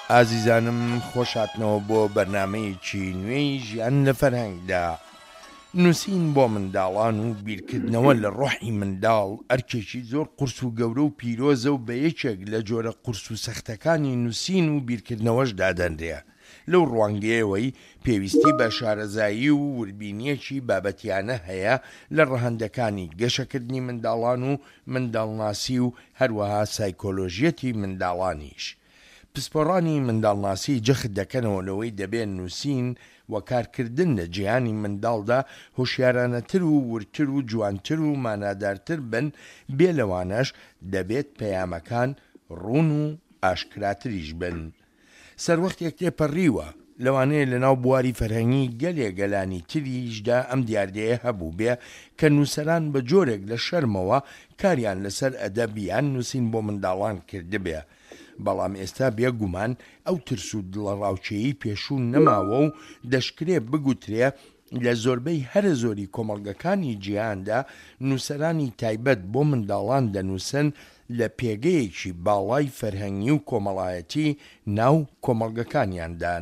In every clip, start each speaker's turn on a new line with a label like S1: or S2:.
S1: ئازیزانم خۆشاتنەوە بۆ بەرنمەیەکی نوێی ژیان لە فەرهەنگدا. نووسین بۆ منداڵان و بیرکردنەوە لە ڕۆحی منداڵ ئەرکێکی زۆر قورس و گەورە و پیرۆزە و بە یەکێک لە جۆرە قورس و سەختەکانی نووسین و بیرکردنەوەش دادەنرێ. لەو ڕوانگەیەوەی پێویستی بە شارەزایی و وربینیەکی بابەتیانە هەیە لە ڕەهەندەکانی گەشەکردنی منداڵان و منداڵناسی و هەروەها سایکۆلۆژیەتی منداڵانیش. پسپۆڕانی منداڵناسی جەخت دەکەنەوە لەوەی دەبێت نووسین و کارکردن لە جیهانی منداڵدا هۆشیارانەتر و ورتر و جوانتر و مانادارتر بن، بێ لەوانەش دەبێت پەیامەکان ڕوون و ئاشکراتریش بن. سەروەختێک تێپەڕیوە لەوانەیە لەناو بواری فەرهەنگی گەلێگەلانی تریشدا ئەم دیاردەیە هەبوو بێ کە نووسەران بە جۆرێک لە شەرمەوە کاریان لەسەر ئەدەبیان نووسین بۆ منداڵان کردبێ. بەڵام ئێستا بێگومان ئەو ترس و دڵەڕاوچەیی پێشوو نەماوە و دەشکرێ بگوترێ لە زۆربەی هەرە زۆری کۆمەڵگەکانی جیهاندا نووسەرانی تایبەت بۆ منداڵان دەنووسن لە پێگەیەکی باڵای فەرهەنگی و کۆمەڵایەتی ناو کۆمەڵگەکانیاندان.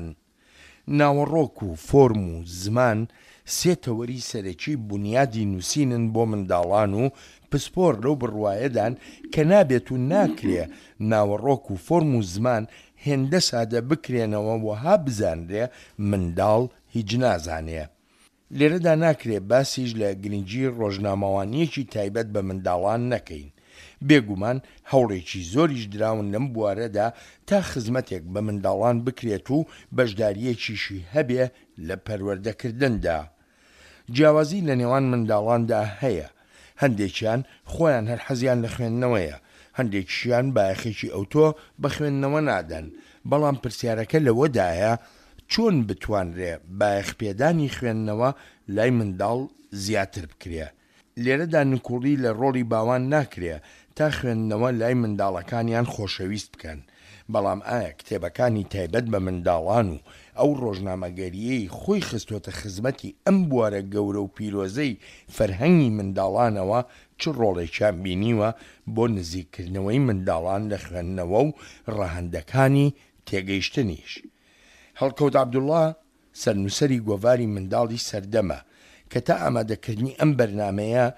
S1: ناوەڕۆک و فۆرم و زمان سێ تەوەری سەرەکی بنیادی نووسینن بۆ منداڵان و پسپۆر لەو بڕوایەدان کە نابێت و ناکرێ ناوەڕۆک و فۆرم و زمان هێندە سادە بکرێنەوە وەها بزانرێ منداڵ هیچ نازانێ. لێرەدا ناکرێ باسیش لە گرنگی ڕۆژنامەوانیەکی تایبەت بە منداڵان نەکەین. بێگومان هەوڵێکی زۆریش دراون لەم بوارەدا تا خزمەتێک بە منداڵان بکرێت و بەشداریەکیشی هەبێ لە پەروەردەکردندا. جیاوازی لە نێوان منداڵاندا هەیە. هەندێکیان خۆیان هەر حەزیان لە خوێندنەوەیە، هەندێکیشیان بایەخێکی ئەوتۆ بە خوێندنەوە نادەن. بەڵام پرسیارەکە لەوەدایە چۆن بتوانرێ بایەخپێدانی خوێندنەوە لای منداڵ زیاتر بکرێ. لێرەدا نکوڵی لە ڕۆڵی باوان ناکرێ تا خوێندنەوە لای منداڵەکانیان خۆشەویست بکەن. بەڵام ئایا کتێبەکانی تایبەت بە منداڵان و ئەو ڕۆژنامەگەریەی خۆی خستۆتە خزمەتی ئەم بوارە گەورە و پیرۆزەی فەرهەنگی منداڵانەوە چ ڕۆڵێکیان بینیوە بۆ نزیککردنەوەی منداڵان لە خوێندنەوە و ڕەهەندەکانی تێگەیشتنیش. هەڵکەوت عەبدوڵڵا سەرنووسەری گۆڤاری منداڵی سەردەمە کە تا ئامادەکردنی ئەم بەرنامەیە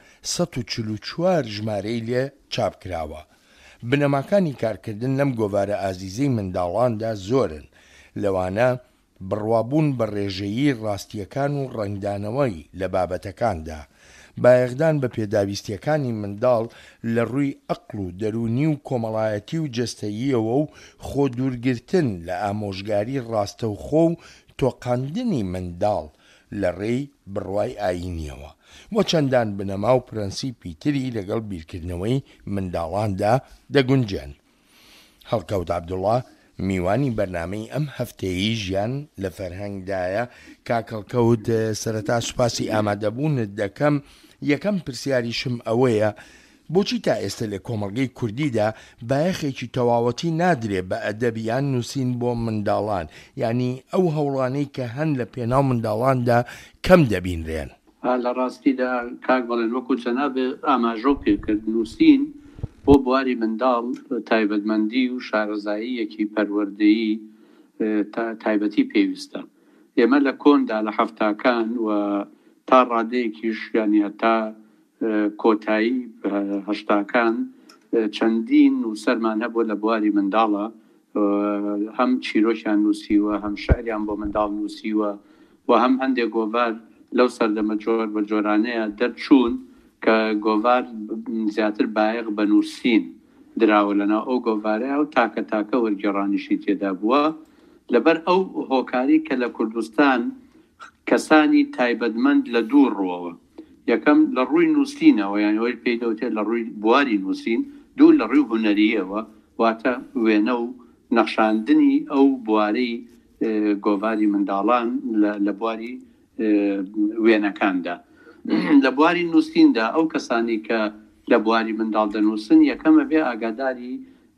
S1: 144 ژمارەی لێ چاپ کراوە. بنەماکانی کارکردن لەم گۆڤارە ئازیزەی منداڵاندا زۆرن، لەوانە بڕوابوون بە ڕێژەیی ڕاستیەکان و ڕەنگدانەوەی لە بابەتەکاندا، بایەخدان بە پێداویستیەکانی منداڵ لە ڕووی ئەقڵ و دەرونی و کۆمەڵایەتی و جەستەییەوە و خۆ دوورگرتن لە ئامۆژگاری ڕاستەوخۆ و تۆقاندنی منداڵ لە ڕێی بڕوای ئاینیەوە وە چەندان بنەما و پرەنسیپی تری لەگەڵ بیرکردنەوەی منداڵاندا دەگونجێن. هەڵکەوت عەبدوڵڵا میوانی بەرنامەی ئەم هەفتەیەی ژیان لە فەرهەنگدایە. کاکەڵکەوت سەرەتا سوپاسی ئامادەبوونت دەکەم. یەکەم پرسیاریشم ئەوەیە بۆچی تا ئێستا لە کۆمەڵگەی کوردیدا بایەخێکی تەواوەتی نادرێ بە ئەدەبیان نووسین بۆ منداڵان، یعنی ئەو هەوڵانەی کە هەن لە پێناو منداڵاندا کەم دەبینرێن؟
S2: لە ڕاستیدا کاک بەڵێن وەکو جەنابێ ئاماژە پێکرد نووسین بۆ بواری منداڵ تایبەتمەندی و شارەزاییەکی پەروەردەیی تایبەتی پێویستە. ئێمە لە کۆندا لە هەفتاکان و تا ڕادەیەکیش یانی هەتا کۆتایی هەشتاکان چەندین نووسەرمان هەبووە لە بواری منداڵە، هەم چیرۆکیان نووسیوە، هەم شعریان بۆ منداڵ نووسیوە و هەم هەندێک گۆڤار لەو سەردەمە جۆر بە جۆرانەیە دەرچوون کە گۆڤار زیاتر بایەخ بە نووسین دراوە لەناو ئەو گۆڤارەیە و تاکە وەرگێڕانیشی تێدا بووە. لەبەر ئەو هۆکاری کە لە کوردستان کەسانی تایبەتمەند لە دوو ڕوەوە، یەکەم لە ڕووی نووسینەوە یانەوەی پێی دەوتێت لە ڕووی بواری نووسین، دوو لە ڕووی هونەریەوە واتە وێنە و نەخشاندنی ئەو بوارەی گۆڤاری منداڵان لە بواری وێنەکاندا. لە بواری نووسیندا ئەو کەسانی کە لە بواری منداڵ دەنووسن یەکەمە بێ ئاگاداری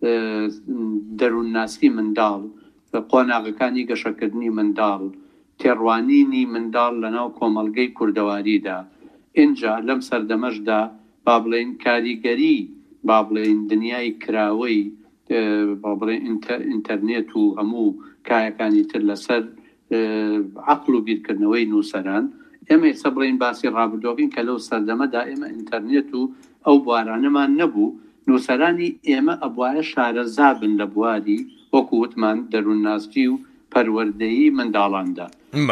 S2: دەروونناسی منداڵ، قۆناغەکانی گەشەکردنی منداڵ، تێڕوانینی منداڵ لەناو کۆمەڵگەی کوردەواریدا. اینجا لەم سەردەمەشدا با بڵێن کاریگەری با بڵێن دنیای کراوەی بڵێ ئینتەرنێت و هەموو کایەکانی تر لەسەر عەقڵ و بیرکردنەوەی نووسەران ئێمە ئێستا بڵێن باسی ڕابردۆکین کە لەو سەردەمەدا ئێمە ئینتەرنێت و ئەو بوارانەمان نەبوو نووسەرانی ئێمە ئەبوایە شارەزا بن لە بواری وەکو وتمان دەروونناسی و پەروەردەیی منداڵاندا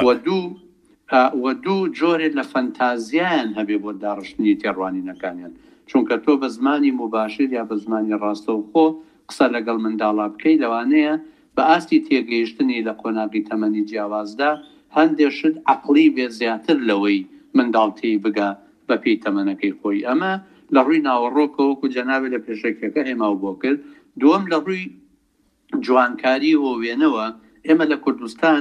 S2: وە دوو جۆرێک لە فەنتازیایان هەبێ بۆ داڕشتنی تێڕوانینەکانیان چونکە تۆ بە زمانی مباشر یا بە زمانی ڕاستەوخۆ قسە لەگەڵ منداڵا بکەی لەوانەیە بە ئاستی تێگەیشتنی لە قۆناغی تەمەنی جیاوازدا هەندێک شت عەقڵی بێ زیاتر لەوەی منداڵ بگا بە پێی تەمەنەکەی خۆی ئەمە لە ڕووی ناوەڕۆکەوە وەکو جەنابێ لە پێشەکەکە هێماو بۆ کرد دووەم لە ڕووی جوانکاری و وێنەوە ئێمە لە کوردستان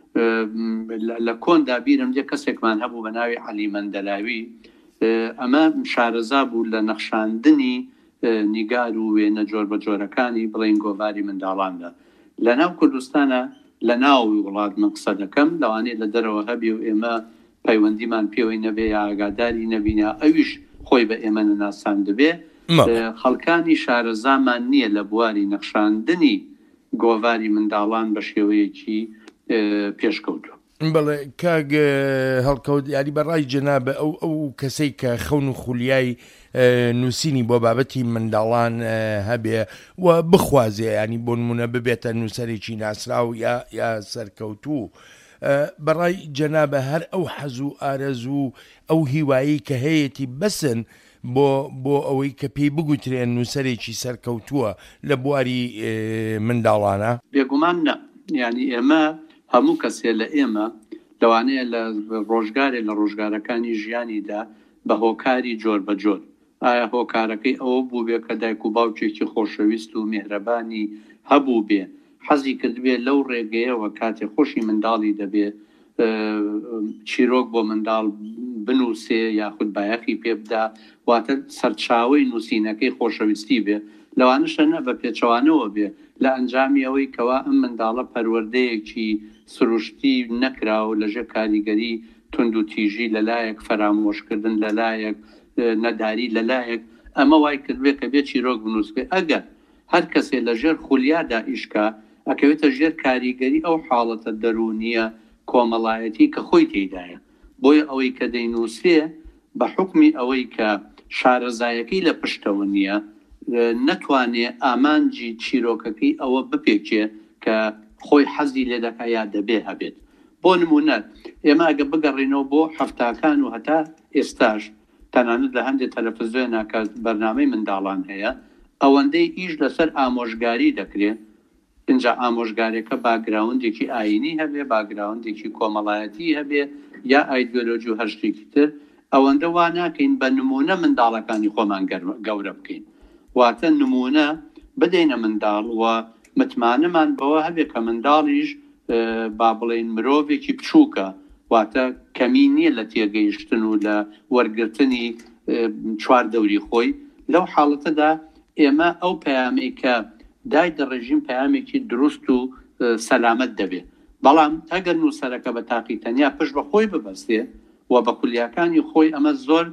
S2: لە کۆندا بیرم دێ کەسێکمان هەبوو بە ناوی عەلی مەندەلاوی ئەمە شارەزا بوو لە نەخشاندنی نیگار و وێنە جۆر بە جۆرەکانی بڵێن گۆڤاری منداڵاندا لە ناو کوردستانە لە ناوی وڵات من قسە دەکەم لەوانەیە لە دەرەوە هەبی و ئێمە پەیوەندیمان پێوەی نەبێ یا ئاگاداری نەبینە ئەویش خۆی بە ئێمە نەناسان دەبێ خەڵکانی شارەزامان نییە لە بواری نەخشاندنی گۆڤاری منداڵان بە شێوەیەکی پێشکەوتووە
S1: بەڵێ کاگ هەڵکەوت یاری بەڕای جەنابە ئەو کەسەی کە خەون و خولیای نووسینی بۆ بابەتی منداڵان هەبێ و بخوازێ ینی بۆ نمونە ببێتە نووسەرێکی ناسراو یا سەرکەوتوو بەڕای جەنابە هەر ئەو حەز و ئارەز و ئەو هیوایی کە هەیەی بەسن بۆ ئەوەی کە پێی بگوترێن نووسەرێکی سەرکەوتووە لە بواری منداڵانە
S2: بێگومان نە ینی ئێمە هەموو کەسێ لە ئێمە لەوانەیە لە ڕۆژگارێک لە ڕۆژگارەکانی ژیانیدا بە هۆکاری جۆر بە جۆر ئایا هۆکارەکەی ئەوە بوو بێ کە دایک و باوکێکی خۆشەویست و میهرەبانی هەبوو بێ حەزی کردبێ لەو ڕێگەیەوە کاتێ خۆشی منداڵی دەبێ چیرۆک بۆ منداڵ بنووسێ یاخود بایەخی پێ بدا واتە سەرچاوی نووسینەکەی خۆشەویستی بێ لەوانشە نە بە پێچەوانەوە بێ لە ئەنجامی ئەوەی کەوا ئەم منداڵە پەروەردەیەکی سروشتی نەکراوە لەژێر کاریگەری تند و تیژی لەلایەک فەرامۆشکردن لەلایەک نەداری لەلایەک ئەمە وای کردوێ کە بێ چیرۆک بنووسێ ئەگەر هەر کەسێ لەژێر خولیادا ئیشکا ئەکەوێتە ژێر کاریگەری ئەو حاڵەتە دەرونیە کۆمەڵایەتی کە خۆی تێدایە بۆیە ئەوەی کە دەینووسێ بە حکمی ئەوەی کە شارەزایەکەی لە پشتەوە نییە نەتوانێ ئامانجی چیرۆکەکەی ئەوە بپێکێ کە خۆی حەزی لێ دەکا یا دەبێ هەبێت بۆ نمونە ئێمە ئەگە بگەڕینەوە بۆ هەفتاکان و هەتا ئێستاش تەنانەت لە هەندێک تەلەڤیزیۆنە کە بەرنامەی منداڵان هەیە ئەوەندەی ئیش لەسەر ئامۆژگاری دەکرێت اینجا ئامۆژگارێکە باگراوندێکی ئاینی هەبێ باگراوندێکی کۆمەڵایەتی هەبێ یا ئایدۆلۆژی و هەر شتێکی تر ئەوەندە وا ناکەین بە نمونە منداڵەکانی خۆمان گەورە بکەین واتە نمونە بدەینە منداڵ و متمانەمان بەوە هەبێ کە منداڵیش با بڵێن مرۆڤێکی بچووکە واتە کەمی نییە لە تێگەیشتن و لە وەرگرتنی چوار دەوری خۆی لەو حاڵەتەدا ئێمە ئەو پەیامەی کە دای دەڕێژیم پەیامێکی دروست و سەلامەت دەبێ بەڵام ئەگەر نووسەرەکە بە تاقی تەنیا پشت بە خۆی ببەستێ و بە خولیاکانی خۆی ئەمە زۆر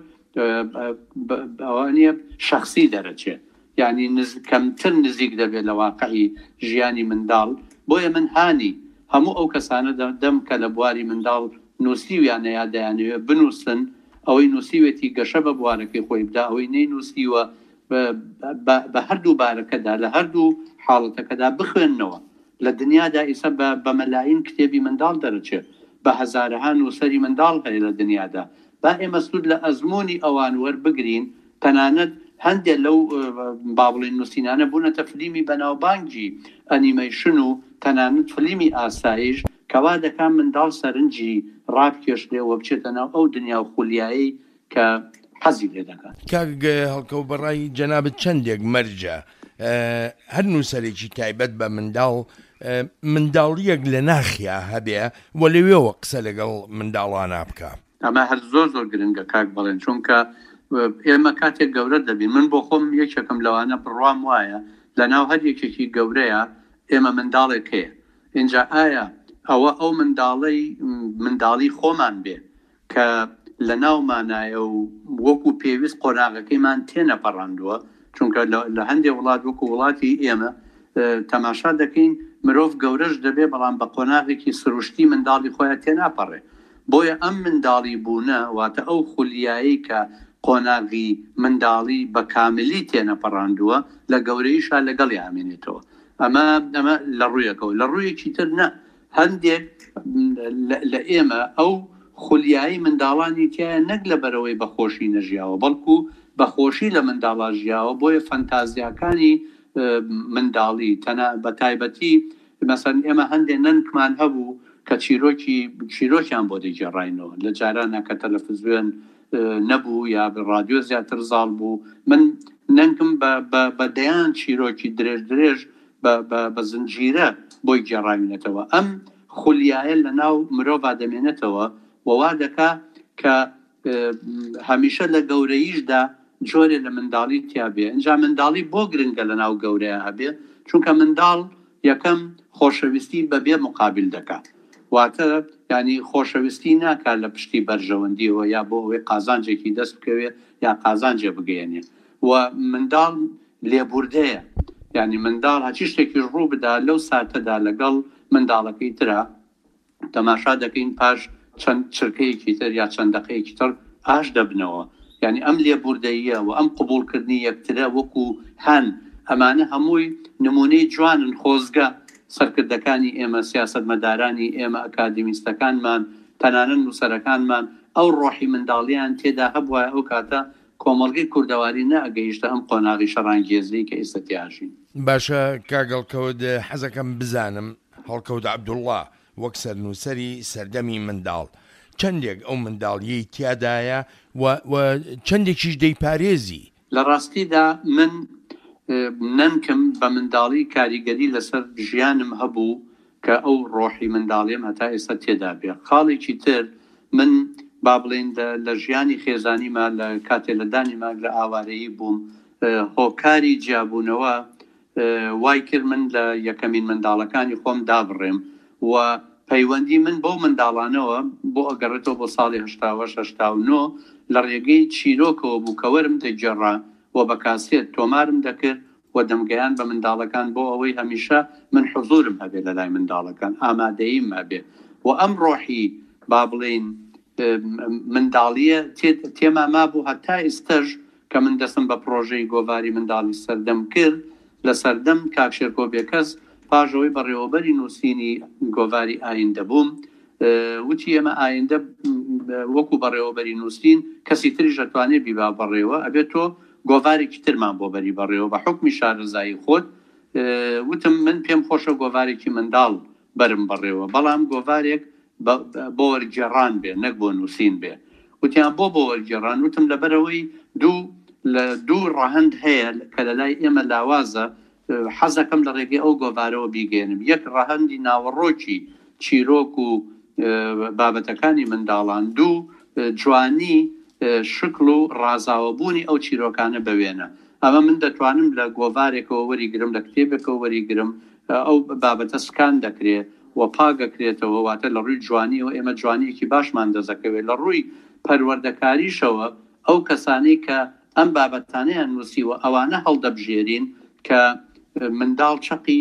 S2: ئەوانیە شخصی دەرەچێت یعنی کەمتر نزیک دەبێت لە واقعی ژیانی منداڵ بۆیە من هانی هەموو ئەو کەسانە دەم کە لە بواری منداڵ نووسیویان یا دەیانوێ بنووسن ئەوەی نووسیوێتی گەشە بە بوارەکەی خۆی بدا ئەوەی نەی نووسیوە بە هەردوو بارەکەدا لە هەردوو حاڵەتەکەدا بخوێننەوە لە دنیادا ئیسە بە مەلاین کتێبی منداڵ دەرەچێت بە هەزارەها نووسەری منداڵ هەیە لە دنیادا با ئێمە سوود لە ئەزمموی ئەوان وەربگرین تەنانەت هەندێک لەو بابڵین نووسینانە بوونەتە فلیمی بەناوبانگی ئەنیمەیشن و تەنانەت فلیمی ئاسایش کەوا دەکان منداڵ سەرنجی ڕابکێشتێەوە بچێتە ناو ئەو دنیا و خولیایی کە حەزی لێ دەکات
S1: کاک هەڵکەوت بەڕای جەنابەت چەندێک مەرجە هەر نووسەرێکی تایبەت بە منداڵیەک لە ناخیا هەبێ وە لەوێەوە قسە لەگەڵ منداڵانە بکە
S2: ئەمە هەر زۆر گرنگە کاک بڵێن چونکە ئێمە کاتێک گەورە دەبین من بۆ خۆم یەکێکم لەوانە بڕوام وایە لە ناو هەر یەکێکی گەورەیە ئێمە منداڵێک هەیە اینجا ئایا ئەوە ئەو منداڵی خۆمان بێ کە لە ناومانایە و وەکو پێویست قۆناغەکەیمان تێنەپەڕاندووە چونکە لە هەندێک وڵات وەکو وڵاتی ئێمە تەماشا دەکەین مرۆڤ گەورەش دەبێ بەڵام بە قۆناغێکی سروشتی منداڵی خۆیان تێناپەڕێ بۆیە ئەم منداڵی بوونە واتە ئەو خولیایی کە قۆناغی منداڵی بە کاملی تێنەپەڕاندووە لە گەورەیشا لەگەڵی ئامێنێتەوە ئەمە لە ڕوویەکەەوە لە ڕوویەکی تر نە هەندێک لە ئێمە ئەو خولیایی منداڵانی تایە نەک لە بەرەوەی بەخۆشی نەژیاوە بەڵکو بەخۆشی لە منداڵا ژیاوە بۆیە فەنتازیاکانی منداڵی بە تایبەتی مەسەن ئێمە هەندێک نەنکمان هەبوو کە چیرۆکیان بۆ دەیگێڕاینەوە لە جارانە کە تەلەڤیزیۆن نەبوو یا ڕادیۆ زیاتر زاڵ بوو من نەنکم بە دەیان چیرۆکی درێژ بە زنجیرە بۆی گێڕاوینێتەوە ئەم خولیایە لە ناو مرۆڤ دەمێنێتەوە وەوا دەکا کە هەمیشە لە گەورەیشدا جۆرێ لە منداڵی تیابێ اینجا منداڵی بۆ گرنگە لە ناو گەورەیە هەبێ چونکە منداڵ یەکەم خۆشەویستی بەبێ مقابل دەکات واتە ینی خۆشەویستی ناکات لە پشتی بەرژەوەندیەوە یا بۆ ئەوەی قازانجێکی دەست بکەوێ یا قازانجێ بگەێنێ و منداڵ لێبوردەیە ینی منداڵ هەچی شتێکی ڕوو بدا لەو ساتەدا لەگەڵ منداڵەکەی ترە تەماشا دەکەین پاش چەند چرکەیەکی تر یا چەند دەقەیەکی تر ئاش دەبنەوە ینی ئەم لێبوردەیە و ئەم قبولکردنی یەکترە وەکو هەن ئەمانە هەمووی نمونەی جوانن خۆزگە سەرکردەکانی ئێمە سیاسەتمەدارانی ئێمە ئەکادمیستەکانمان تەنانەت نووسەرەکانمان ئەو ڕۆحی منداڵیان تێدا هەبووە ئەو کاتە کۆمەڵگەی کوردەواری نەئەگەیشتە ئەم قۆناغی شەڕانگێزی کە ئێستا تیاژین
S1: باشە کاگەڵکەوت حەزەکەم بزانم هەڵکەوت عەبدوڵڵا وەک سەرنووسەری سەردەمی منداڵ چەندێک ئەو منداڵیەی تیادایە و چەندێکیش دەیپارێزی
S2: لە ڕاستیدا من نەنکم بە منداڵی کاریگەری لەسەر ژیانم هەبوو کە ئەو ڕۆحی منداڵیم هەتا ئێستا تێدا بێ خاڵێکی تر من با بڵێن لە ژیانی خێزانیمان لە کاتێ لەدانیما لە ئاوارەیی بووم هۆکاری جیابوونەوە وای کرد من لە یەکەمین منداڵەکانی خۆم دابڕێم و پەیوەندی من بۆ منداڵانەوە بۆ ئەگەڕێتەوە بۆ ساڵی 1970 لە ڕێگەی چیرۆکەوە بوو کە وەرم دەگێڕا و بە کاسێت تۆمارم دەکرد و دەمگەیان بە منداڵەکان بۆ ئەوەی هەمیشە من حضورم هەبێ لە لای منداڵەکان ئامادەییم هەبێ و ئەم ڕۆحی با بڵێن منداڵیە تێما مابوو هەتا ئێستەش کە من دەستم بە پرۆژەی گۆڤاری منداڵی سەردەم کرد لە سەردەم کاکشێرکۆ بێکەس پاژەوەی بەڕێوەبەری نووسینی گۆڤاری ئایندە بووم وتی ئێمە ئایندە وەکو بەڕێوەبەری نووسین کەسی تریش دەتوانێت بیبا بەڕێوە ئەبێت تۆ گۆڤارێکی ترمان بۆ بەری بەڕێوە بە حکمی شارەزایی خۆت وتم من پێم خۆشە گۆڤارێکی منداڵ بەرم بەڕێوە بەڵام گۆڤارێک بۆ وەرگێڕان بێ نەک بۆ نووسین بێ وتیان بۆ وەرگێڕان وتم لەبەرەوەی دوو ڕەهەند هەیە کە لە لای ئێمە لاوازە حەزەکەم لە ڕێگەی ئەو گۆڤارەوە بیگەێنم یەک ڕەهەندی ناوەڕۆکی چیرۆک و بابەتەکانی منداڵان دوو جوانی شکل و ڕازاوەبوونی ئەو چیرۆکانە بوێنە ئەمە من دەتوانم لە گۆڤارێکەوە وەریگرم لە کتێبێکەوە وەریگرم ئەو بابەتە سکان دەکرێت و پاگەکرێتەوە واتە لە ڕووی جوانی و ئێمە جوانیەکی باشمان دەزەکەوێت لە ڕووی پەروەردەکاریشەوە ئەو کەسانەی کە ئەم بابەتانەیان نووسیوە ئەوانە هەڵدەبژێرین کە منداڵ چەقی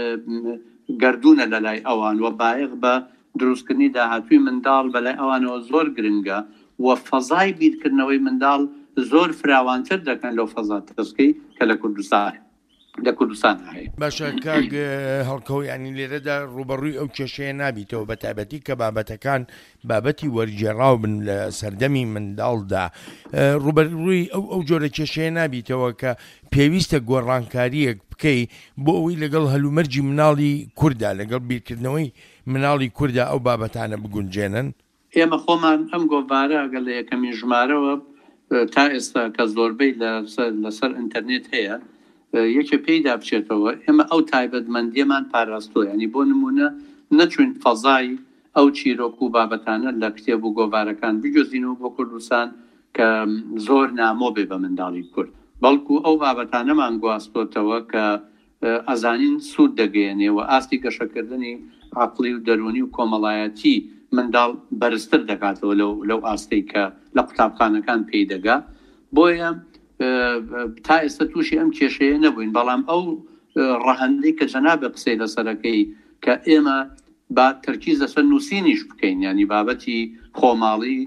S2: گردونە لە لای ئەوان و بایەغ بە دروستکردنی داهاتووی منداڵ بەلای ئەوانەوە زۆر گرنگە و فەزای بیرکردنەوەی منداڵ زۆر فراوانتر دەکەن لەو فەزا تەسکەی کە لە کوردستان هەیە
S1: باشە کاک هەڵکەوت ینی لێرەدا ڕوبەڕووی ئەو کێشەیە نابیتەوە بە تایبەتی کە بابەتەکان بابەتی وەرگێڕاو بن لە سەردەمی منداڵدا ڕوبەڕووی ئەو جۆرە کێشەیە نابیتەوە کە پێویستە گۆڕانکاریەک بکەی بۆ ئەوەی لەگەڵ هەلومەرجی مناڵی کووردا لەگەڵ بیرکردنەوەی مناڵی کووردا ئەو بابەتانە بگونجێنن
S2: ئێمە خۆمان ئەم گۆڤارە ئەگەر لە یەکەمی ژمارەوە تا ئێستا کە زۆربەی لەسەر ئینتەرنێت هەیە یەکێ پێیدا بچێتەوە ئێمە ئەو تایبەتمەندیەمان پاراستۆ ینی بۆ نمونە نەچوین فەزای ئەو چیرۆک و بابەتانە لە کتێب و گۆڤارەکان بجۆزینەوە بۆ کوردستان کە زۆر نامۆ بێ بە منداڵی کورد بەڵکو ئەو بابەتانەمان گواستۆتەوە کە ئەزانین سوود دەگەیەنێ و ئاستی گەشەکردنی عەقڵی و دەرونی و کۆمەڵایەتی منداڵ بەرزتر دەکاتەوە لەو ئاستەی کە لە قوتابخانەکان پێی دەگا بۆیە تا ئێستا تووشی ئەم کێشەیە نەبووین بەڵام ئەو ڕەهەندەی کە جەنابێ قسەی لەسەرەکەی کە ئێمە با تەرکیز لەسەر نووسینیش بکەین، ینی بابەتی خۆماڵی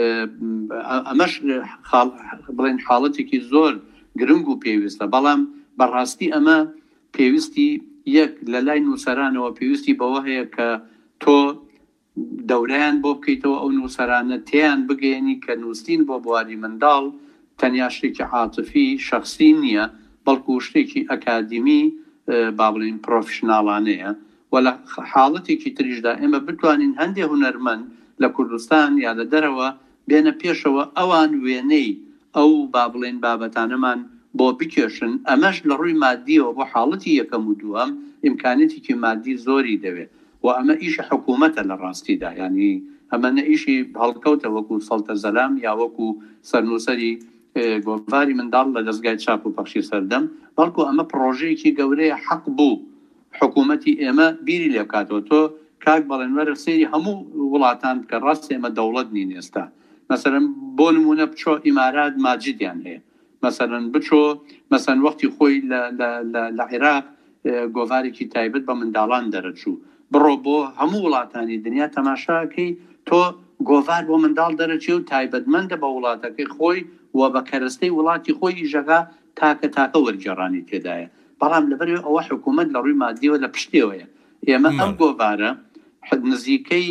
S2: ئەمەش بڵێن حاڵەتێکی زۆر گرنگ و پێویستە، بەڵام بەڕاستی ئەمە پێویستی یەک لە لای نووسەرانەوە پێویستی بەوە هەیە کە تۆ دەورەیان بۆ بکەیتەوە ئەو نووسەرانە تێیان بگەێنی کە نووسین بۆ بواری منداڵ تەنیا شتێکی عاتفی شخصی نییە، بەڵکو شتێکی ئەکادمی با بڵین پرۆفشناڵانەیە و لە حاڵەتێکی تریشدا ئێمە بتوانین هەندێ هونەرمەند لە کوردستان یا لە دەرەوە بێنە پێشەوە ئەوان وێنەی ئەو با بڵێن بابەتانەمان بۆ بکێشن. ئەمەش لە ڕووی مادیەوە بۆ حاڵەتی یەکەم و دووەم ئیمکانێتێکی مادی زۆری دەوێت و ئەمە ئیشی حکوومەتە لە ڕاستیدا، ینی ئەمە نەئیشی هەڵکەوتە وەکو سەڵتە زەلام یا وەکو سەرنووسەری گۆڤاری منداڵ لە دەستگای چاپ و پەخشی سەردەم، بەڵکو ئەمە پرۆژەیەکی گەورەیە حەق بوو حکوومەتی ئێمە بیری لێ بکاتەوە. تۆ کاک بەڵێنوەرە سێری هەموو وڵاتان کە ڕاست ئێمە دەوڵەت نین ئێستا، مەسەرەن بۆ نمونە بچۆ ئیمارات ماجدیان هەیە، مەسەرەن بچۆ مەسەن وەختی خۆی لە عێراق گۆڤارێکی تایبەت بە منداڵان دەرەچوو، بڕۆ بۆ هەموو وڵاتانی دنیا تەماشاکەی تۆ گۆڤار بۆ منداڵ دەرەچێ و تایبەتمەندە بە وڵاتەکەی خۆی و بە کەرەستەی وڵاتی خۆی ژەغا تاکە وەرگێڕانی تێدایە. بەڵام لەبەر ئەوە حکوومەت لە ڕووی مادیەوە لە پشتێوەیە. ئێمە ئەم گۆڤارە نزیکەی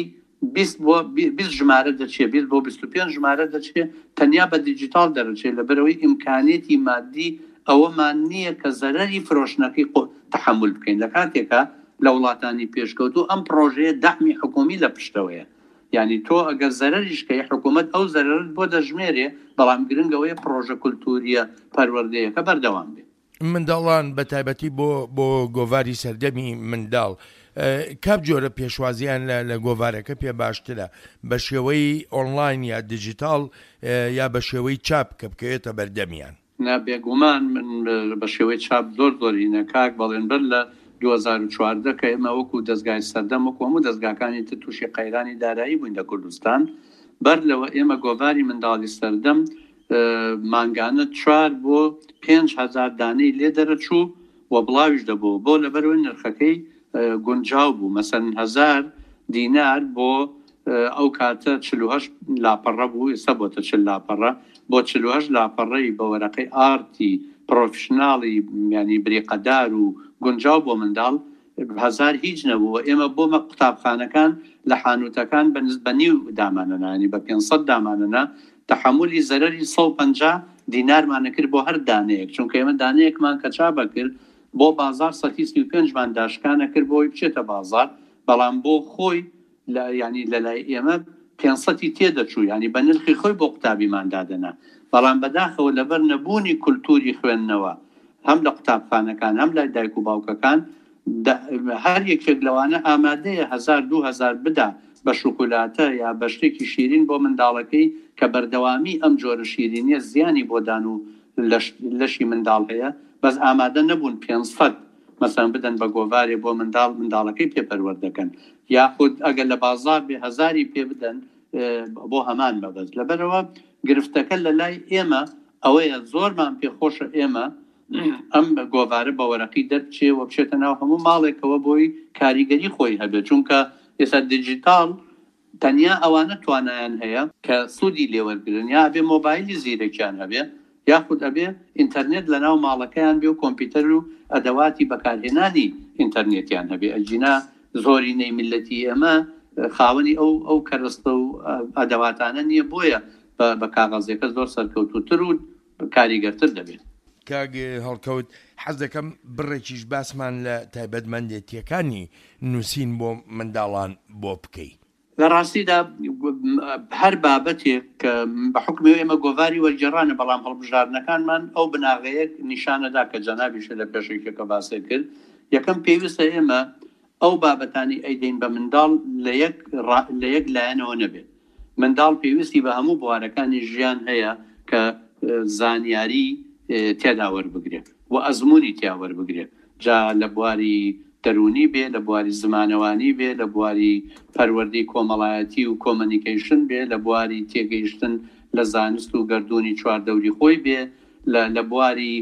S2: 20 ژمارە دەچێت 20 بۆ 25 ژمارە دەچێت تەنیا بە دیجیتال دەرەچێت لەبەرەوەی ئیمکانێتی مادی ئەوەمان نییە کە زەرەری فرۆشنەکەی تەحمل بکەین. لە کاتێکە لە وڵاتانی پێشکەوتو ئەم پرۆژەیە دەعمی حکومی لە پشتەوەیە، یعنی تۆ ئەگەر زەرەریشکەی حکوومەت ئەو زەرەرت بۆ دەژمێرێ، بەڵام گرنگەوەی پرۆژە کولتوریە پەروەردەیەکە بەردەوام بێت.
S1: منداڵان بە تایبەتی بۆ گۆڤاری سەردەمی منداڵ کام جۆرە پێشوازیان لە گۆڤارەکە پێ باشترە، بە شێوەی ئۆنلاین یا دیجیتال یا بە شێوەی چاپ کە بکەوێتە بەردەمیان؟
S2: نابێگومان من بە شێوەی چاپ زۆرینە کاک بەڵێن بەر لە 2014 کە ئێمە وەکو دەستگای سەردەم وەکو هەموو دەستگاکانی تر تووشی قەیرانی دارایی بووین لە کوردستان، بەر لەوە ئێمە گۆڤاری منداڵی سەردەم مانگانە 4 بۆ 5,000 دانەی لێ دەرەچوو و بڵاویش دەبوو بۆ لەبەرەوەی نرخەکەی گونجاو بوو، مەسەن 1000 دینار بۆ ئەو کاتە 48 لاپەڕە بوو، ئێستا بۆتە 40 لاپەڕە، بۆ 48 لاپەڕەی بە وەرەقەی ئارتی پرۆفشناڵی ینی بریقەدار و گونجاو بۆ منداڵ 1000 هیچ نەبوو. ئێمە بۆ قوتابخانەکان لە حانوتەکان بە نیو دامانەنانی بە 500 دامانەنا تەحملی زەرەری 150 دینارمانە کرد بۆ هەر دانەیەک، چونکە ئێمە دانەیەکمان کە چابە کرد بۆ بازار 135مان داشکانە کرد بۆی بچێتە بازار، بەڵام بۆ خۆی ینی لە لای ئێمە 500 تێدەچوو، ینی بە نرخی خۆی بۆ قوتابیمان دادەنا، بەڵام بەداخەوە لەبەر نەبوونی کولتوری خوێندنەوە هەم لە قوتابخانەکان هەم لای دایک و باوکەکان هەر یەکێک لەوانە ئامادەیە 1000-2000 بدا بە شوکولاتە یا بە شتێکی شیرین بۆ منداڵەکەی کە بەردەوامی ئەم جۆرە شیرینیە زیانی بۆ دان و لەشی منداڵ هەیە، بەس ئامادە نەبوون 500 مەسەن بدەن بە گۆڤارێ بۆ منداڵەکەی پێپەروەردەکەن، یاخود ئەگەر لە بازار بێ 1000 پێ بدەن بۆ هەمان مەبەست. لەبەرەوە گرفتەکە لە لای ئێمە ئەوەیە زۆرمان پێخۆشە ئێمە ئەم گۆڤارە بە وەرەقی دەرچێ و بچێتە ناو هەموو ماڵێکەوە بۆی کاریگەری خۆی هەبێت، چونکە ئێستا دیجیتال تەنیا ئەوانە توانایان هەیە کە سوودی لێوەرگرن، یا ئەبێ مۆبایلی زیرەکیان هەبێ، یاخود ئەبێ ئینتەرنێت لە ناو ماڵەکەیان بێ و کۆمپیوتەر و ئەدەواتی بەکارهێنانی ئینتەرنێتیان هەبێ. ئەجینا زۆرینەی میلەتی ئێمە خاوەنی ئەو کەرەستە و ئەدەواتانە نییە، بۆیە بە کاغەزەکە زۆر سەرکەوتوتر و کاریگەرتر دەبێت.
S1: کاگ هەڵکەوت حەز دەکەم بڕێکیش باسمان لە تایبەتمەندێتیەکانی نووسین بۆ منداڵان بۆ بکەی.
S2: لە ڕاستیدا هەر بابەتێک کە بە حکمی ئێمە گۆڤاری وەرگێڕانە، بەڵام هەڵبژاردنەکانمان ئەو بناغەیەک نیشانەدا کە جەنابیشە لە پێشێکەکە باسی کرد. یەکەم پێویستە ئێمە ئەو بابەتانی ئەیدەین بە منداڵ لە یەک لایەنەوە نەبێت. منداڵ پێویستی بە هەموو بوارەکانی ژیان هەیە کە زانیاری تێدا وەربگرێت و ئەزمموی تیا وەربگرێت، جا لە بواری دەرونی بێ، لە بواری زمانەوانی بێ، لە بواری پەروەردەی کۆمەڵایەتی و کۆمەنیکیشن بێ، لە بواری تێگەیشتن لە زانست و گەردوونی چواردەوری خۆی بێ، لە بواری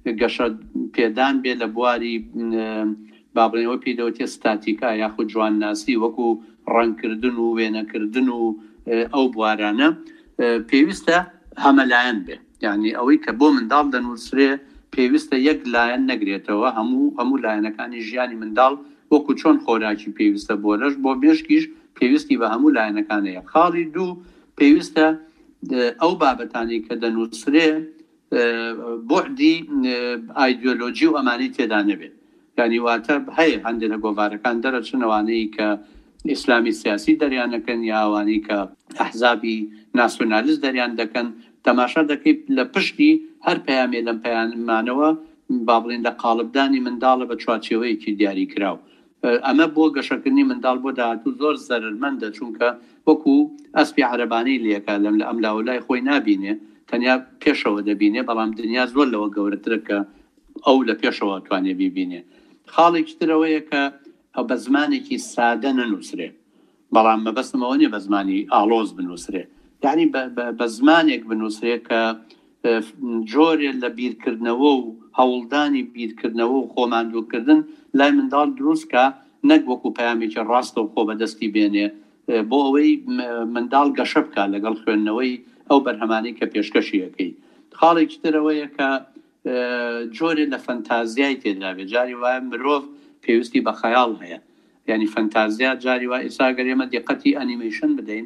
S2: گەشە پێدان بێ لە بواری بابڵێنەوە پێدەوتێ ستاتیکا یاخود جوانناسی وەکو ڕەنکردن و وێنەکردن و ئەو بوارانە پێویستە هەمەلایەن بێ، یعنی ئەوەی کە بۆ منداڵ دەنووسرێ پێویستە یەک لایەن نەگرێتەوە، هەموو لایەنەکانی ژیانی منداڵ وەکو چۆن خۆراکی پێویستە بۆ لەش بۆ مێشکیش پێویستی بە هەموو لایەنەکانەیە. خاڵی دوو پێویستە ئەو بابەتانی کە دەنووسرێ بۆعدی ئایدۆلۆجی و ئەمانی تێدا نەبێت، یعنی واتە هەیە هەندێک لە گۆڤارەکان دەرەچنەوانەی کە ئیسلامی سیاسی دەریانەکەن یاوانی کە ئەحزابی ناسیۆنالیست دەریان دەکەن، تەماشا دەکەیت لە پشتی هەر پەیامێ لەم پەیامانەوە با بڵێن لە قاڵبدانی منداڵە بە چوارچێوەیەکی دیاری کراو. ئەمە بۆ گەشەکردنی منداڵ بۆ داهاتوو زۆر زەرمەندە، چونکە وەکو ئەسپی عەرەبانەی لێکە لەم لە ئەم لاولای خۆی نابینێ، تەنیا پێشەوە دەبینێ، بەڵام دنیا زۆر لەوە گەورەترە کە ئەو لە پێشەوە توانێ بیبینێ. خاڵێکی ترەوەیە کە ئەو بە زمانێکی سادە نەنووسرێ، بەڵام مەبەستمەوە نیە بە زمانی ئاڵۆز بنووسرێ، یعنی بە زمانێک بنووسرێ کە جۆرێ لە بیرکردنەوە و هەوڵدانی بیرکردنەوە و خۆماندووکردن لای منداڵ دروستکە، نەک وەکو پەیامێکی ڕاستە و خۆ بەدەستی بێنێ، بۆ ئەوەی منداڵ گەشە بکە لەگەڵ خوێندنەوەی ئەو بەرهەمانەی کە پێشکەشیەکەی. خاڵێکی ترەوەیە کە جۆرێ لە فەنتازیای تێدا بێت، جاری وایە مرۆڤ پێویستی بە خەیاڵ هەیە، یعنی فەنتازیا جاری وای ئێستا گەر ئێمە دقەتی ئەنیمەیشن بدەین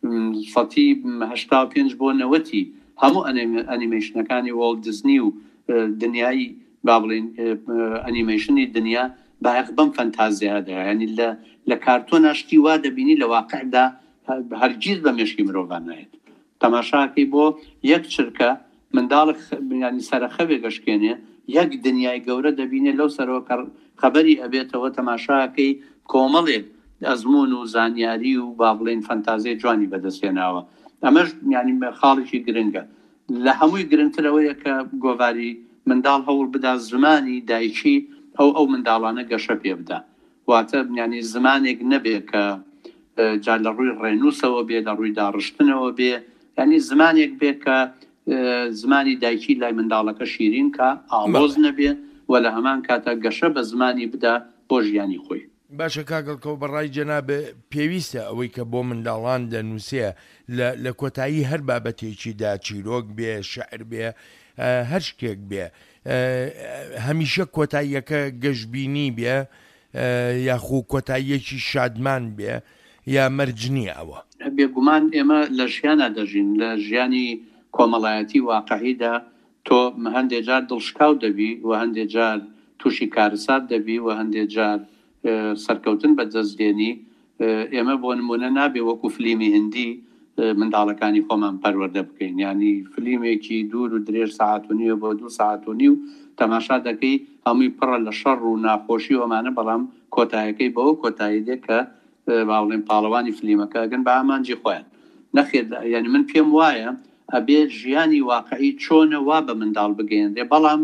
S2: 85 بۆ 90 هەموو ئەنیمەیشنەکانی وۆڵت دیزنی و دنیای با بڵێن ئەنیمەیشنی دنیا بایەخ بەم فەنتازیادا، ینی لە کارتۆنا شتی وا دەبینی لە واقعدا هەرگیز بە مێشکی مرۆڤان نایێت. تەماشاکەی بۆ یەک چرکە منداڵ ینی سەرخەوێ گەشتێنێ یەک دنیای گەورە دەبینێ، لەو سەرەوە خەبەری ئەبێتەوە تەماشاکەی کۆمەڵێک ئەزمون و زانیاری و با بڵێن فەنتازیای جوانی بەدەستێناوە. ئەمەش ینی خاڵێکی گرنگە. لە هەمووی گرنگترەوەیە کە گۆڤاری منداڵ هەوڵ بدا زمانی دایکی ئەو منداڵانە گەشە پێ بدا، واتە ینی زمانێک نەبێ کە جا لە ڕووی ڕێنووسەوە بێ، لە ڕووی داڕشتنەوە بێ، ینی زمانێک بێ کە زمانی دایکی لای منداڵەکە شیرین کە ئاڵۆز نەبێ و لە هەمان کاتە گەشە بە زمانی بدا بۆ ژیانی خۆی.
S1: باشە کاگەڵکەوت بەڕای جەنابێ پێویستە ئەوەی کە بۆ منداڵان دەنووسێ لە کۆتایی هەر بابەتێکیدا چیرۆک بێ، شعر بێ، هەر شتێک بێ، هەمیشە کۆتاییەکە گەشتبینی بێ یاخو کۆتاییەکی شادمان بێ یا مەرجنی ئەوە.
S2: بێگومان ئێمە لە ژیانە دەژین، لە ژیانی کۆمەڵایەتی واقعیدا تۆ هەندێک جار دڵشکاو دەبی و هەندێک جار تووشی کارەسات دەبی و هەندێک جار سەرکەوتن بە دەستدێنی. ئێمە بۆ نمونە نابێ وەکو فلیمی هندی منداڵەکانی خۆمان پەروەردە بکەین، ینی فلیمێکی دوور و درێژ ساعت و نیوە بۆ 2 ساعت و نیو تەماشا دەکەی هەمووی پڕە لە شەڕ و ناخۆشی ئەمانە، بەڵام کۆتاییەکەی بەوە کۆتایی دێ کە باڵێن پاڵەوانی فلیمەکە گەن بە ئامانجی خۆیان نەخێت. ینی من پێم وایە ئەبێ ژیانی واقعی چۆنە وا بە منداڵ بگەیەندێ، بەڵام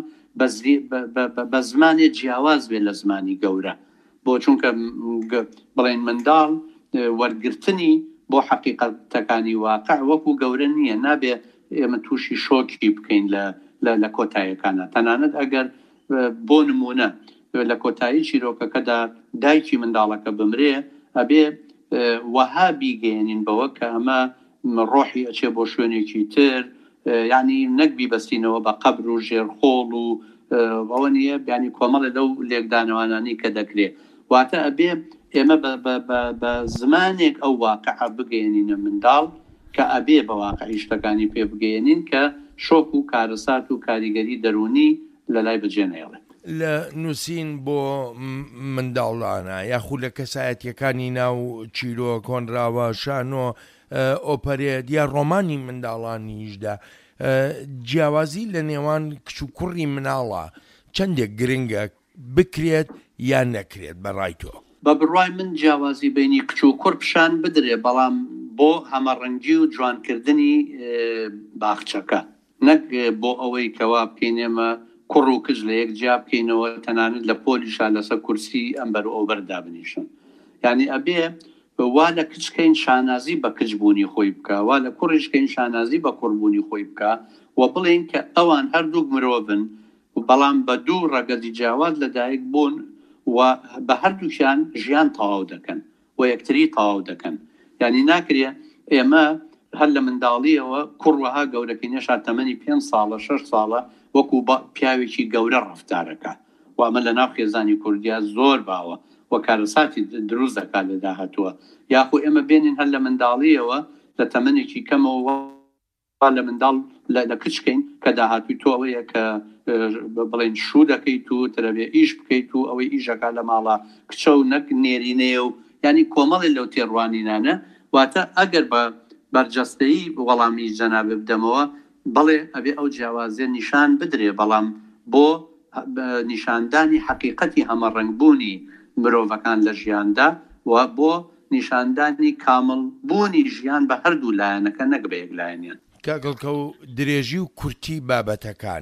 S2: بە زمانێ جیاواز بێ لە زمانی گەورە، بۆ چونکە بڵێن منداڵ وەرگرتنی بۆ حقیقەتەکانی واقع وەکو گەورە نییە، نابێ ئێمە تووشی شۆکی بکەین لە کۆتاییەکانە. تەنانەت ئەگەر بۆ نمونە لە کۆتایی چیرۆکەکەدا دایکی منداڵەکە بمرێ، ئەبێ وەها بیگەێنین بەوە کە ئەمە ڕۆحی ئەچێ بۆ شوێنێکی تر، ینی نەکبی بەستینەوە بە قەبر و ژێرخۆڵ و ئەوە نیە، ینی کۆمەڵە لەو لێکدانەوانانی کە دەکرێت. واتە ئەبێ ئێمە بە زمانێک ئەو واقعە بگەێنینە منداڵ کە ئەبێ بە واقعی شتەکانی پێ بگەێنین کە شۆک و کارەسات و کاریگەری دەرونی لە لای بەجێنێڵێت.
S1: لە نووسین بۆ منداڵانە یاخود لە کەسایەتیەکانی ناو چیرۆ کۆنراوە شانۆ ئۆپەرێت یا ڕۆمانی منداڵانیشدا جیاوازی لە نێوان کچ و کوڕی مناڵە چەندێک گرنگە بکرێت یان نەکرێت بەڕای تۆ؟
S2: بە بڕای من جیاوازی بینی کچ و کوڕ پیشان بدرێ، بەڵام بۆ هەمەڕەنگی و جوانکردنی باخچەکە، نەک بۆ ئەوەی کەوا بکەینێمە کوڕ و کچ لە یەک جیا بکەینەوە تەنانەت لە پۆلیشا لەسەر کورسی ئەمبەر و ئەوبەردا بنیشن. یعنی ئەبێ وا لە کچکەین شانازی بە کچبوونی خۆی بکە، وا لە کوڕیشکەین شانازی بە کوڕبوونی خۆی بکە و بڵێن کە ئەوان هەردووک مرۆڤن بەڵام بە دوو ڕەگەزی جیاواز لەدایک بوون و بە هەردووشیان ژیان تەواو دەکەن و یەکتری تەواو دەکەن. یعنی ناکرێ ئێمە هەر لە منداڵیەوە کوڕوەها گەورەکەی نێشا تەمەنی 5 ساڵە 6 ساڵە وەکو پیاوێکی گەورە ڕەفتارەکە و ئەمە لە ناو خێزانی کوردیا زۆر باوە و کارەساتی دروست دەکات لە داهاتووە. یاخو ئێمە بێنین هەر لە منداڵیەوە لە تەمەنێکی کەمەوە لە منداڵ لە کچکەین کە داهاتوی تۆ ئەوەیە کە بڵێن شوو دەکەیت و ترەبێ ئیش بکەیت و ئەوەی ئیژەکە لە ماڵە کچە و نەک نێرینەیە و ینی کۆمەڵی لەو تێڕوانینانە. واتە ئەگەر بە بەرجەستەیی وەڵامی جەنابێ بدەمەوە بەڵێ ئەبێ ئەو جیاوازیە نیشان بدرێ، بەڵام بۆ نیشاندانی حقیقەتی هەمەڕەنگبوونی مرۆڤەکان لە ژیاندا و بۆ نیشاندانی کامڵبوونی ژیان بە هەردوو لایەنەکە نەک بە یەکلایەنیان.
S1: کاگەڵکە و درێژی و کورتی بابەتەکان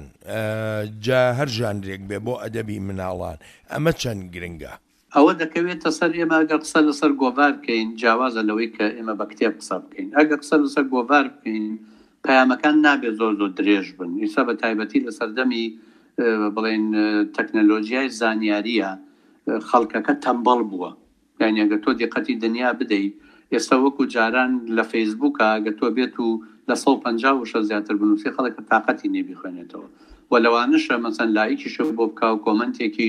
S1: جا هەر ژانرێک بێ بۆ ئەدەبی مناڵان ئەمە چەند گرنگە؟
S2: ئەوە دەکەوێتە سەر ئێمە ئەگەر قسە لەسەر گۆڤار بکەین جیاوازە لەوەی کە ئێمە بە کتێب قسە بکەین. ئەگەر قسە لەسەر گۆڤار بکەین پەیامەکان نابێت زۆر زۆر درێژ بن. ئیسا بە تایبەتی لە سەردەمی بڵێن تەکنەلۆژیای زانیاریە خەڵکەکە تەمبەڵ بووە. یعنی ئەگەر تۆ دیقەتی دنیا بدەیت ئێستا وەکو جاران لە فەیسبووکە ئەگەر تۆ بێت و لە 150 زیاتر بنووسی خەڵکە تااقەتی نێبی خوێنێتەوە و لەوانشە مەسەن لایکیشە بۆ بکە و کۆمنتێکی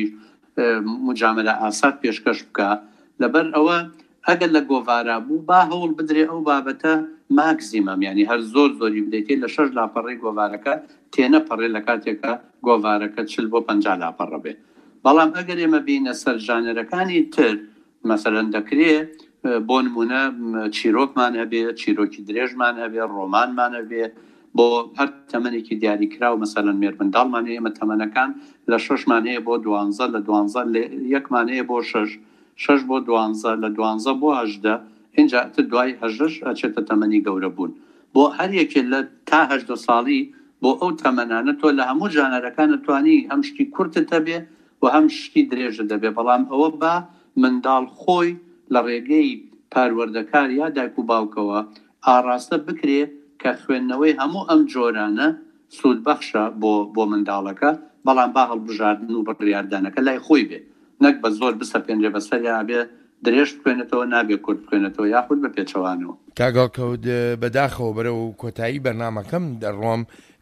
S2: مجاملە ئاسات پێشکەش بکە. لەبەر ئەوە ئەگەر لە گۆڤارا بوو با هەوڵ بدرێ ئەو بابەتە ماکزیمەم، ینی هەر زۆر زۆری بدەیتێ لە 6 لاپەڕی گۆڤارەکە تێنە پەڕێ لە کاتێکە گۆڤارەکە 40 بۆ 50 لاپەڕە بێ. بەڵام ئەگەر ئێمە بینە سەر ژانەرەکانی تر مەسەرەن دەکرێت بۆ نمونە چیرۆکمان هەبێ، چیرۆکی درێژمان هەبێ، ڕۆمانمان هەبێ بۆ هەر تەمەنێکی دیاریکرا و مەسەرەن مێرمنداڵمان هەیە ئێمە تەمەنەکان لە 6مان هەیە بۆ 12 لە 12 یەکمان هەیە بۆ 6 بۆ 12 لە 12 بۆ 18 اینجا دوای 18 ئەچێتە تەمەنی گەورە بوون. بۆ هەر یەکێ لە تا 18 ساڵی بۆ ئەو تەمەنانە تۆ لە هەموو ژانەرەکانە توانی هەم شتی کورتت هەبێ و هەم شتی درێژت دەبێ. بەڵام ئەوە بە منداڵ خۆی لە ڕێگەی پاروەردەکار یا دایک و باوکەوە ئاراستە بکرێ کە خوێندنەوەی هەموو ئەم جۆرانە سوودبەخشە بۆ منداڵەکە، بەڵام با هەڵبژاردن و بڕیاردانەکە لای خۆی بێ، نەک بە زۆر بسەپێنرێ بەسەریا بێ درێژ بخوێنێتەوە نابێ کورت بخوێنێتەوە یاخود بە پێچەوانەوە.
S1: کاگەڵکەوت بەداخەوە بەرە و کۆتایی بەرنامەکەم دەڕۆم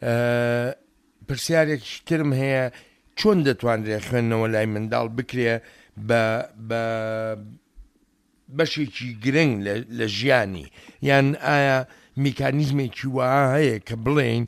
S1: پرسیارێکی ترم هەیە چۆن دەتوانرێ خوێندنەوە لای منداڵ بکرێ بە بەشێکی گرنگ لە ژیانی، یان ئایا میکانیزمێکی وا هەیە کە بڵێن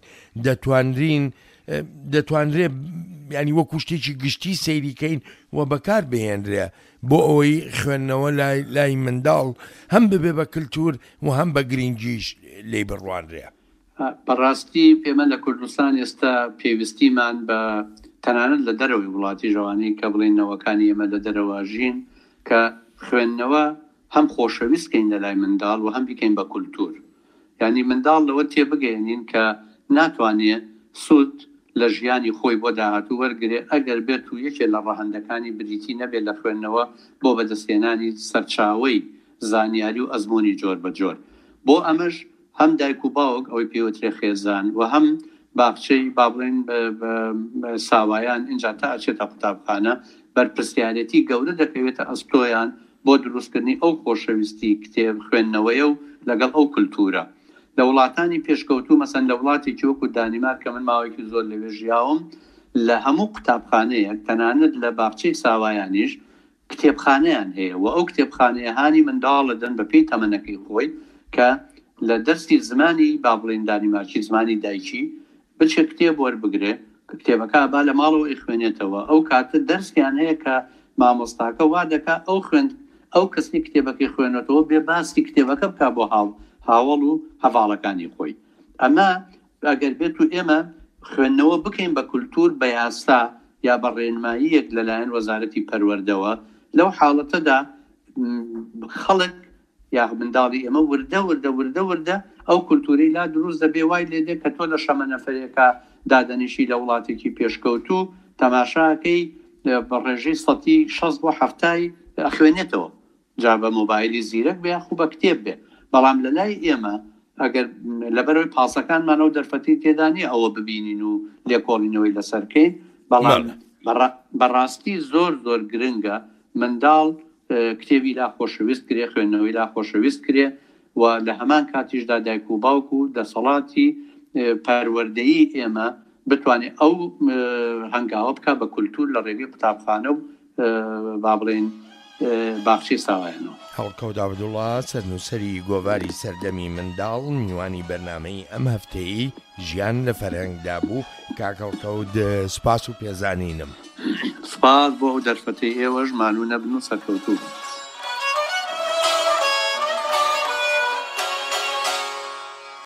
S1: دەتوانرێ ینی وەکو شتێکی گشتی سەیریکەین و بەکار بهێنرێ بۆ ئەوەی خوێندنەوە لای منداڵ هەم ببێ بە کللتور و هەم بە گرنگیش لێ بڕوانرێ؟
S2: بەڕاستی پێمە لە کوردستان ئێستا پێویستیمان بە تەنانەت لە دەرەوەی وڵاتی ژەوانی کە بڵێنەوەکانی ئێمە لە دەرەوە ژین کە خوێندنەوە هەم خۆشەویستکەین لە لای منداڵ و هەم بکەین بە کولتور. یعنی منداڵ لەوە تێبگەێنین کە ناتوانێت سوود لە ژیانی خۆی بۆ داهاتوو وەرگێ ئەگەر بێت و یەکێ لە ڕەهەندەکانی بریتی نەبێت لە خوێندنەوە بۆ بەدەستێنانی سەرچاوەی زانیاری و ئەزمموی جۆر بە جۆر. بۆ ئەمەش هەم دایک و باوک ئەوەی پێوترێ خێزان و هەم باخچەی با بڵێن ساوایان اینجا تا ئەچێتە قوتابخانە بەرپرسیارەتی گەورە دەکەوێتە ئەستۆیان بۆ دروستکردنی ئەو خۆشەویستی کتێب خوێندنەوەیە و لەگەڵ ئەو کولتورە. لە وڵاتانی پێشکەوتوو مەسەن لە وڵاتێکی وەکو دانیمارک کە من ماوەیەکی زۆر لەوێ ژیاوم لە هەموو قوتابخانەیەک تەنانەت لە باخچەی ساوایانیش کتێبخانەیان هەیە و ئەو کتێبخانەیەهانی منداڵەدەن بە پێی تەمەنەکەی خۆی کە لە دەستی زمانی با بڵێن دانیمارکی زمانی دایکی بچێت کتێب وەربگرێ کتێبەکە با لە ماڵەوە ئیخوێنێتەوە. ئەو کاتە دەرسیان هەیە کە مامۆستاکە وا دەکا ئەو کەسی کتێبەکەی خوێنێتەوە بێ باسی کتێبەکە بکە بۆ هاوڵ و هەواڵەکانی خۆی. ئەمە ئەگەر بێت و ئێمە خوێندنەوە بکەین بە کولتور بە یاسا یا بە ڕێنماییەک لەلایەن وەزارەتی پەروەردەوە لەو حاڵەتەدا خەڵک یا منداڵی ئێمە وردە ئەو کولتوری لا دروست دەبێ وای لێدێ کە تۆ لە شەمە نەفرێکە دادەنیشی لە وڵاتێکی پێشکەوتوو تەماشاکەی بە ڕێژەی 60 بۆ 70 خوێنێتەوە جا بە مۆبایلی زیرەک بێ خوب بە کتێب بێ. بەڵام لە لای ئێمە ئەگەر لەبەرەوەی پاسەکانمانەوە دەرفەتی تێدانی ئەوە ببینین و لێکۆڵینەوەی لەسەرکەین بەڵام بەڕاستی زۆر گرنگە منداڵ کتێبی لا خۆشەویست کرێ، خوێندنەوەی لا خۆشەویست کرێ و لە هەمان کاتیشدا دایک و باوک و دەسەڵاتی پەروەردەیی ئێمە بتوانێت ئەو هەنگاوە بکە بە کولتور لە ڕێگەی قوتابخانە و با بڵێن باخچەی ساوایانەوە.
S1: هەڵکەوت عەبدوڵڵا سەرنووسەری گۆڤاری سەردەمی منداڵ میوانی بەرنامەی ئەم هەفتەیی ژیان لە فەرهەنگدا بوو. کاک هەڵکەوت سوپاس و پێزانینم.
S2: سپاس بۆ ئەو دەرفەتەی ئێوەش مانوو نەبن و سەرکەوتوو.